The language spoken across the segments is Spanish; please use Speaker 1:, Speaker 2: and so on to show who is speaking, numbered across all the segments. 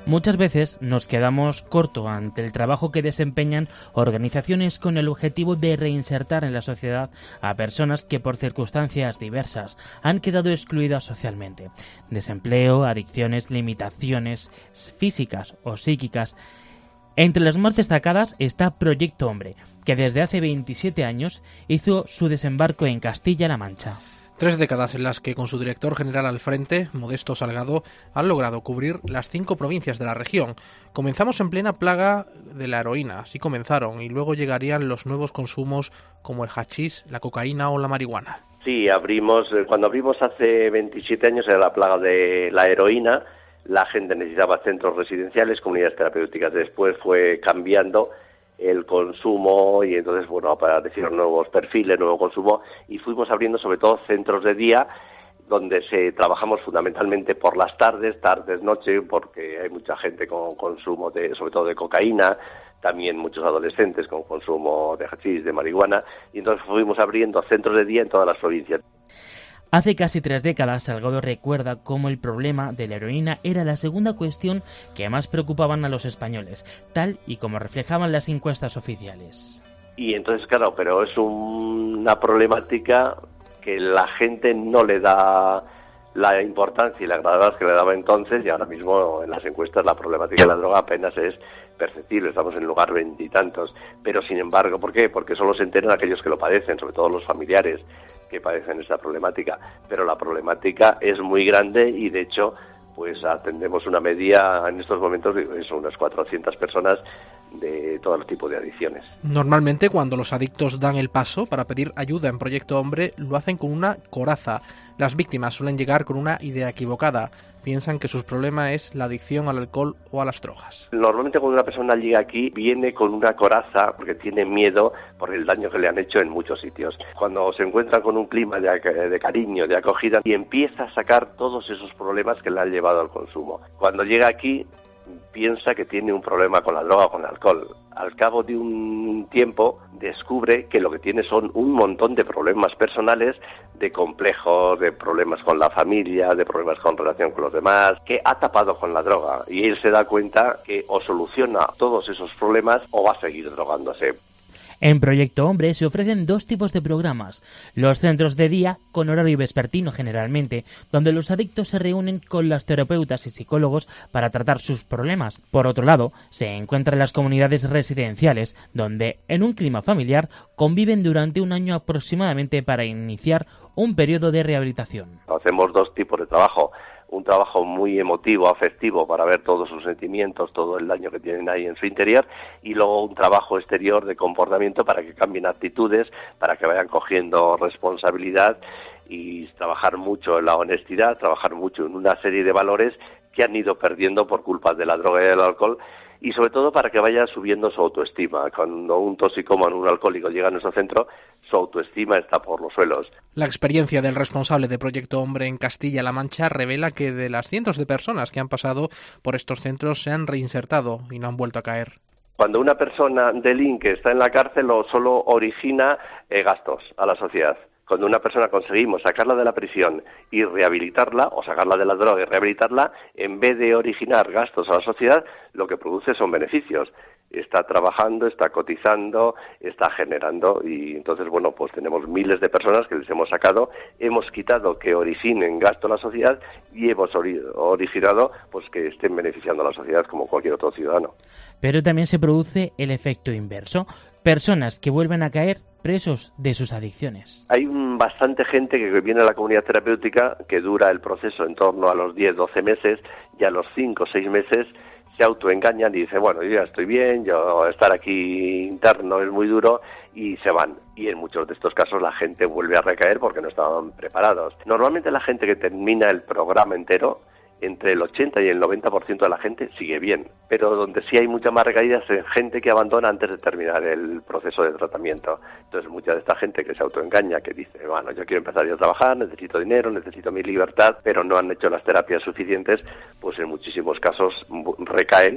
Speaker 1: Muchas veces nos quedamos corto ante el trabajo que desempeñan organizaciones con el objetivo de reinsertar en la sociedad a personas que por circunstancias diversas han quedado excluidas socialmente. Desempleo, adicciones, limitaciones físicas o psíquicas. Entre las más destacadas está Proyecto Hombre, que desde hace 27 años hizo su desembarco en Castilla-La Mancha.
Speaker 2: 3 décadas en las que con su director general al frente, Modesto Salgado, han logrado cubrir las 5 provincias de la región. Comenzamos en plena plaga de la heroína, así comenzaron, y luego llegarían los nuevos consumos como el hachís, la cocaína o la marihuana.
Speaker 3: Sí, cuando abrimos hace 27 años era la plaga de la heroína, la gente necesitaba centros residenciales, comunidades terapéuticas, después fue cambiando el consumo y entonces, aparecieron nuevos perfiles, nuevo consumo y fuimos abriendo sobre todo centros de día donde trabajamos fundamentalmente por las tardes, noche, porque hay mucha gente con consumo sobre todo de cocaína, también muchos adolescentes con consumo de hachís, de marihuana, y entonces fuimos abriendo centros de día en todas las provincias.
Speaker 1: Hace casi 3 décadas, Salgado recuerda cómo el problema de la heroína era la segunda cuestión que más preocupaban a los españoles, tal y como reflejaban las encuestas oficiales.
Speaker 3: Y entonces, claro, pero es una problemática que la gente no le da la importancia y la gravedad que le daba entonces, y ahora mismo en las encuestas la problemática de la droga apenas es perceptible, estamos en lugar 20 y tantos, pero sin embargo, ¿por qué? Porque solo se enteran aquellos que lo padecen, sobre todo los familiares que padecen esta problemática, pero la problemática es muy grande y de hecho pues atendemos una media en estos momentos de unas 400 personas de todo tipo de adicciones.
Speaker 2: Normalmente cuando los adictos dan el paso para pedir ayuda en Proyecto Hombre lo hacen con una coraza. Las víctimas suelen llegar con una idea equivocada. Piensan que su problema es la adicción al alcohol o a las drogas.
Speaker 3: Normalmente cuando una persona llega aquí viene con una coraza porque tiene miedo por el daño que le han hecho en muchos sitios. Cuando se encuentra con un clima de cariño, de acogida, y empieza a sacar todos esos problemas que le han llevado al consumo. Cuando llega aquí piensa que tiene un problema con la droga o con el alcohol. Al cabo de un tiempo descubre que lo que tiene son un montón de problemas personales, de complejos, de problemas con la familia, de problemas con relación con los demás, que ha tapado con la droga. Y él se da cuenta que o soluciona todos esos problemas o va a seguir drogándose.
Speaker 1: En Proyecto Hombre se ofrecen 2 tipos de programas. Los centros de día, con horario vespertino generalmente, donde los adictos se reúnen con los terapeutas y psicólogos para tratar sus problemas. Por otro lado, se encuentran las comunidades residenciales, donde, en un clima familiar, conviven durante un año aproximadamente para iniciar un periodo de rehabilitación.
Speaker 3: Hacemos 2 tipos de trabajo. Un trabajo muy emotivo, afectivo, para ver todos sus sentimientos, todo el daño que tienen ahí en su interior, y luego un trabajo exterior de comportamiento para que cambien actitudes, para que vayan cogiendo responsabilidad y trabajar mucho en la honestidad, trabajar mucho en una serie de valores que han ido perdiendo por culpa de la droga y del alcohol, y sobre todo para que vaya subiendo su autoestima. Cuando un toxicómano, un alcohólico llega a nuestro centro, su autoestima está por los suelos.
Speaker 2: La experiencia del responsable de Proyecto Hombre en Castilla-La Mancha revela que de las cientos de personas que han pasado por estos centros se han reinsertado y no han vuelto a caer.
Speaker 3: Cuando una persona delinque, está en la cárcel, solo origina gastos a la sociedad. Cuando una persona conseguimos sacarla de la prisión y rehabilitarla, o sacarla de la droga y rehabilitarla, en vez de originar gastos a la sociedad, lo que produce son beneficios. Está trabajando, está cotizando, está generando, y entonces, pues tenemos miles de personas que les hemos sacado, hemos quitado que originen gasto a la sociedad y hemos originado pues que estén beneficiando a la sociedad como cualquier otro ciudadano.
Speaker 1: Pero también se produce el efecto inverso. Personas que vuelven a caer presos de sus adicciones.
Speaker 3: Hay bastante gente que viene a la comunidad terapéutica que dura el proceso en torno a los 10-12 meses, y a los 5 o 6 meses se autoengañan y dicen, yo ya estoy bien, estar aquí interno es muy duro, y se van. Y en muchos de estos casos la gente vuelve a recaer porque no estaban preparados. Normalmente la gente que termina el programa entero, entre el 80 y el 90% de la gente sigue bien, pero donde sí hay mucha más recaídas es gente que abandona antes de terminar el proceso de tratamiento. Entonces mucha de esta gente que se autoengaña, que dice, yo quiero empezar a trabajar, necesito dinero, necesito mi libertad, pero no han hecho las terapias suficientes, pues en muchísimos casos recaen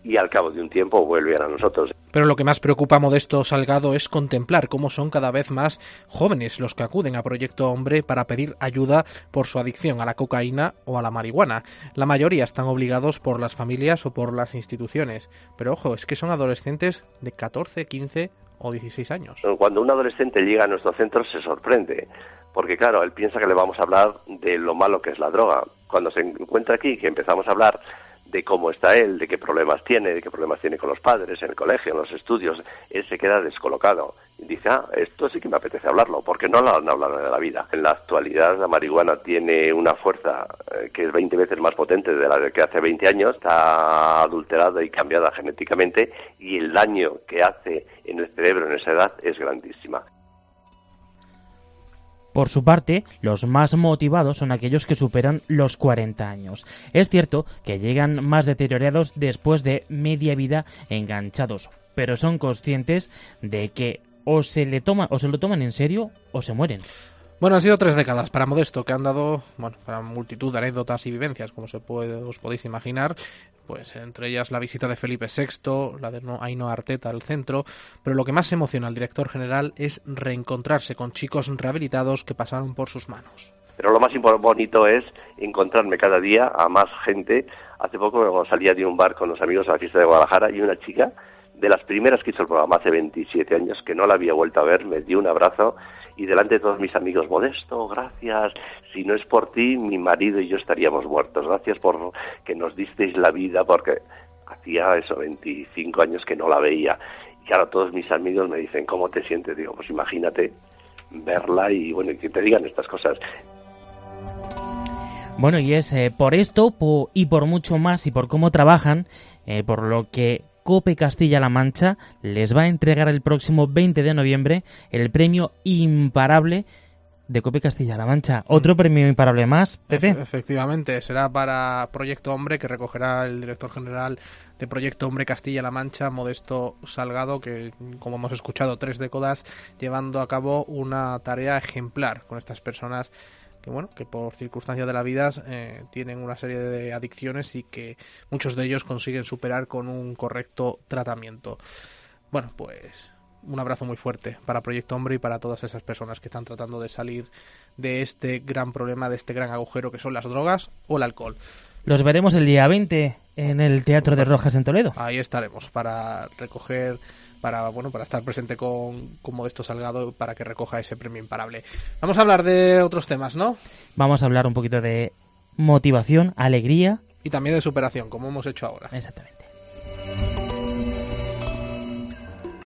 Speaker 3: y al cabo de un tiempo vuelven a nosotros.
Speaker 2: Pero lo que más preocupa a Modesto Salgado es contemplar cómo son cada vez más jóvenes los que acuden a Proyecto Hombre para pedir ayuda por su adicción a la cocaína o a la marihuana. La mayoría están obligados por las familias o por las instituciones. Pero ojo, es que son adolescentes de 14, 15 o 16 años.
Speaker 3: Cuando un adolescente llega a nuestro centro se sorprende, porque claro, él piensa que le vamos a hablar de lo malo que es la droga. Cuando se encuentra aquí, que empezamos a hablar de cómo está él, de qué problemas tiene con los padres, en el colegio, en los estudios, él se queda descolocado. Y dice, esto sí que me apetece hablarlo, porque no lo han hablado de la vida. En la actualidad la marihuana tiene una fuerza que es 20 veces más potente de la que hace 20 años, está adulterada y cambiada genéticamente, y el daño que hace en el cerebro en esa edad es grandísima.
Speaker 1: Por su parte, los más motivados son aquellos que superan los 40 años. Es cierto que llegan más deteriorados después de media vida enganchados, pero son conscientes de que o se lo toman en serio o se mueren.
Speaker 2: Bueno, han sido 3 décadas para Modesto, que han dado, para multitud de anécdotas y vivencias, como os podéis imaginar, pues entre ellas la visita de Felipe VI, la de Ainhoa Arteta al centro, pero lo que más emociona al director general es reencontrarse con chicos rehabilitados que pasaron por sus manos.
Speaker 3: Pero lo más bonito es encontrarme cada día a más gente. Hace poco salía de un bar con los amigos a la fiesta de Guadalajara y una chica, de las primeras que hizo el programa hace 27 años, que no la había vuelto a ver, me dio un abrazo y delante de todos mis amigos, Modesto, gracias, si no es por ti, mi marido y yo estaríamos muertos, gracias por que nos disteis la vida, porque hacía 25 años que no la veía. Y ahora todos mis amigos me dicen, ¿cómo te sientes? Digo, pues imagínate verla y bueno, y que te digan estas cosas.
Speaker 1: Bueno, y es por esto y por mucho más y por cómo trabajan, por lo que COPE Castilla-La Mancha les va a entregar el próximo 20 de noviembre el premio Imparable de COPE Castilla-La Mancha. Otro premio imparable más, Pepe.
Speaker 2: Efectivamente, será para Proyecto Hombre, que recogerá el director general de Proyecto Hombre Castilla-La Mancha, Modesto Salgado, que como hemos escuchado 3 décadas llevando a cabo una tarea ejemplar con estas personas que por circunstancias de la vida tienen una serie de adicciones y que muchos de ellos consiguen superar con un correcto tratamiento. Bueno, pues un abrazo muy fuerte para Proyecto Hombre y para todas esas personas que están tratando de salir de este gran problema, de este gran agujero que son las drogas o el alcohol.
Speaker 1: Los veremos el día 20 en el Teatro de Rojas en Toledo.
Speaker 2: Ahí estaremos para recoger, para estar presente con Modesto Salgado para que recoja ese premio imparable. Vamos a hablar de otros temas, ¿no?
Speaker 1: Vamos a hablar un poquito de motivación, alegría
Speaker 2: y también de superación, como hemos hecho ahora.
Speaker 1: Exactamente.